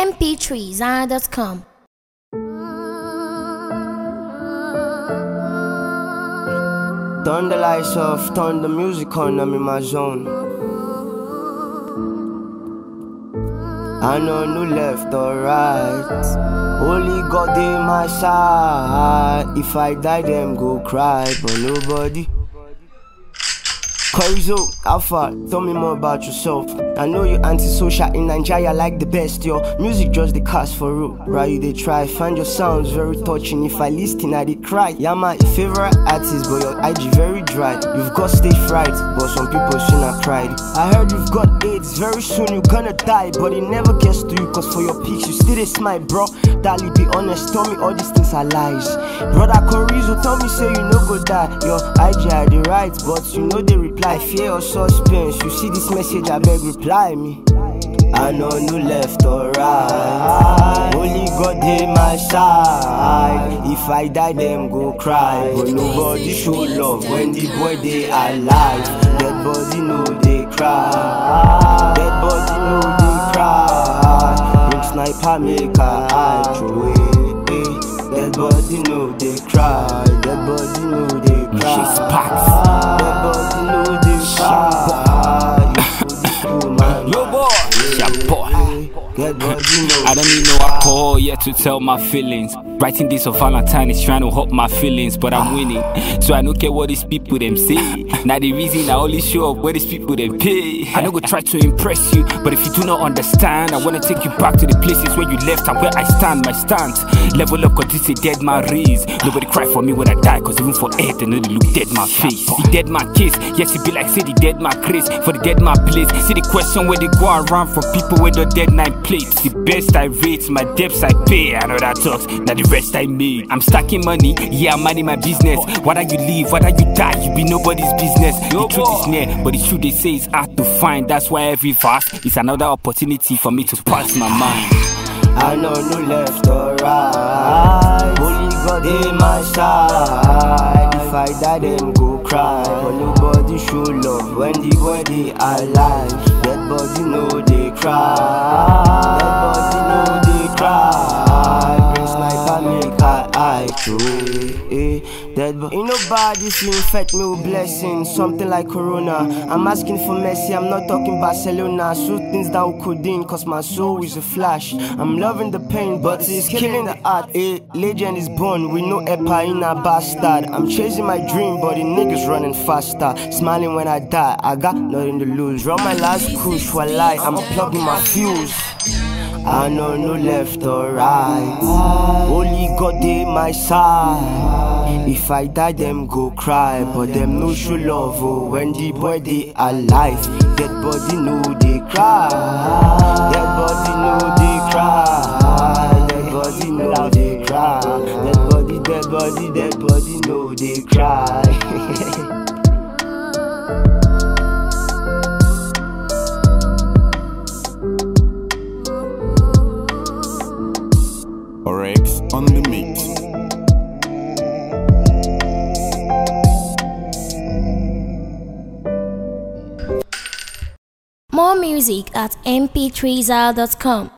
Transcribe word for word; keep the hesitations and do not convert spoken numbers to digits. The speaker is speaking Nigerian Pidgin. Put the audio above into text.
m p three zara dot com. Turn the lights off, turn the music on, I'm in my zone. I know no left or right, only God in my side. If I die, them go cry, but nobody. Korizo, Alpha, tell me more about yourself. I know you antisocial in Nigeria like the best. Your music just the cast for real. Right, you they try, find your sounds very touching. If I listen, I they cry. Yeah, my favorite artist, but your I G very dry. You've got stage fright, but some people still not cried. I heard you've got AIDS, very soon you gonna die. But it never gets to you, cause for your pics you still they smile, bro. Dali, be honest, tell me all these things are lies. Brother Korizo, tell me say you no go die. Your I G I they right, but you know they reply. Fear or suspense, you see this message, I beg reply me. I know no left or right, only God in my side. If I die, them go cry, but nobody show love when the boy they alive. Dead body know they cry, dead body know they cry. Bring sniper make a eye throw it. Dead body know they cry, dead body know they cry. Dead body know they cry. Yo boy, yeah boy. I don't need no alcohol yet to tell my feelings. Writing this on Valentine is trying to hurt my feelings, but I'm winning. So I don't care what these people them say. Now the reason I only show up where these people them pay. I don't go try to impress you, but if you do not understand, I wanna take you back to the places where you left and where I stand. My stance, level up cause this a dead man raise. Nobody cry for me when I die, cause even for earth they know they look dead my face. The dead man case, yes it be like say the dead man craze. For the dead man place, see the question where they go around for people with the dead nine plates. The best I rate, my debts I pay. I know that talks, now the rest I made. I'm stacking money, yeah I'm minding my business. Whether you live, whether you die, you be nobody's business. The truth is near, but the truth they say is hard to find. That's why every verse is another opportunity for me to pass my mind. I know no left or right, only God in my side. If I die, them go cry, but nobody show love when the boy they alive. Dead body know they cry, dead body know they cry. Bring sniper make her eye through it. Dead body, ain't nobody to infect me with blessings, something like Corona. I'm asking for mercy, I'm not talking Barcelona. Shoot things down codeine, cause my soul is a flash. I'm loving the pain, but it's killing the art. A legend is born, we know Epa in a bastard. I'm chasing my dream, but the niggas running faster. Smiling when I die, I got nothing to lose. Run my last push while I, I'm plugging my fuse. I know no left or right, only God in my side. If I die, them go cry, but them no show love oh, when the boy they alive. Dead body know they cry, dead body know they cry, dead body know they cry, dead body, dead body, dead body know they cry. Orex on the mix. More music at m p three zara dot com.